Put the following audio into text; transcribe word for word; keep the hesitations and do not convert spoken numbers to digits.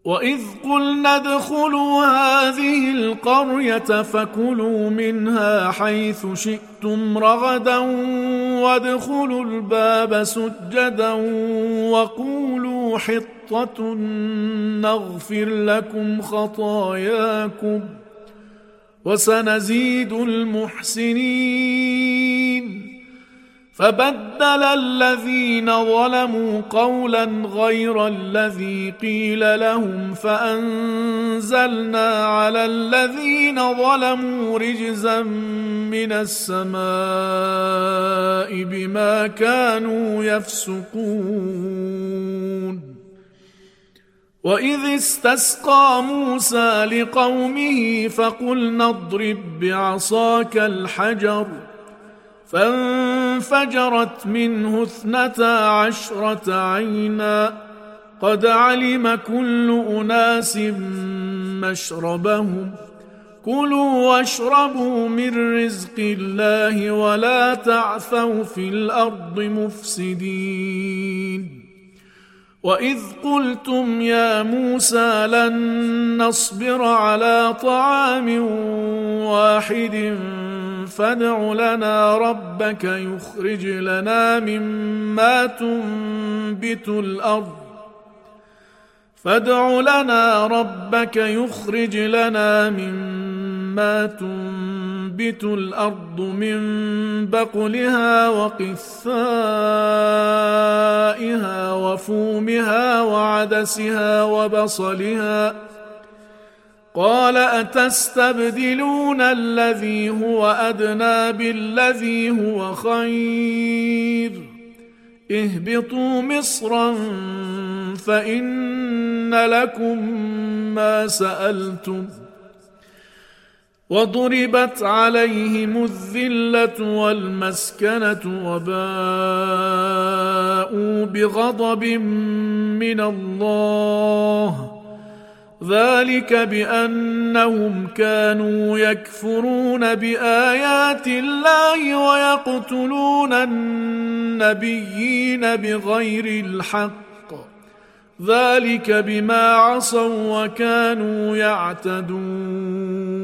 وإذ قلنا ادخلوا هذه القرية فكلوا منها حيث شئتم رغدا وادخلوا الباب سجدا وقولوا حطة نغفر لكم خطاياكم وسنزيد المحسنين. فبدل الذين ظلموا قولا غير الذي قيل لهم فأنزلنا على الذين ظلموا رجزا من السماء بما كانوا يفسقون. وإذ استسقى موسى لقومه فقلنا اضرب بعصاك الحجر فانفجرت منه اثنتا عشرة عينا قد علم كل أناس مشربهم كلوا واشربوا من رزق الله ولا تعثوا في الأرض مفسدين. وإذ قلتم يا موسى لن نصبر على طعام واحد فادع لنا ربك يخرج لنا مما تنبت الأرض فادع لنا ربك يخرج لنا مما تنبت الأرض من بقلها وقثائها وفومها وعدسها وبصلها قال أتستبدلون الذي هو أدنى بالذي هو خير اهبطوا مصرا فإن لكم ما سألتم وضربت عليهم الذلة والمسكنة وباءوا بغضب من الله ذلك بأنهم كانوا يكفرون بآيات الله ويقتلون النبيين بغير الحق ذلك بما عصوا وكانوا يعتدون.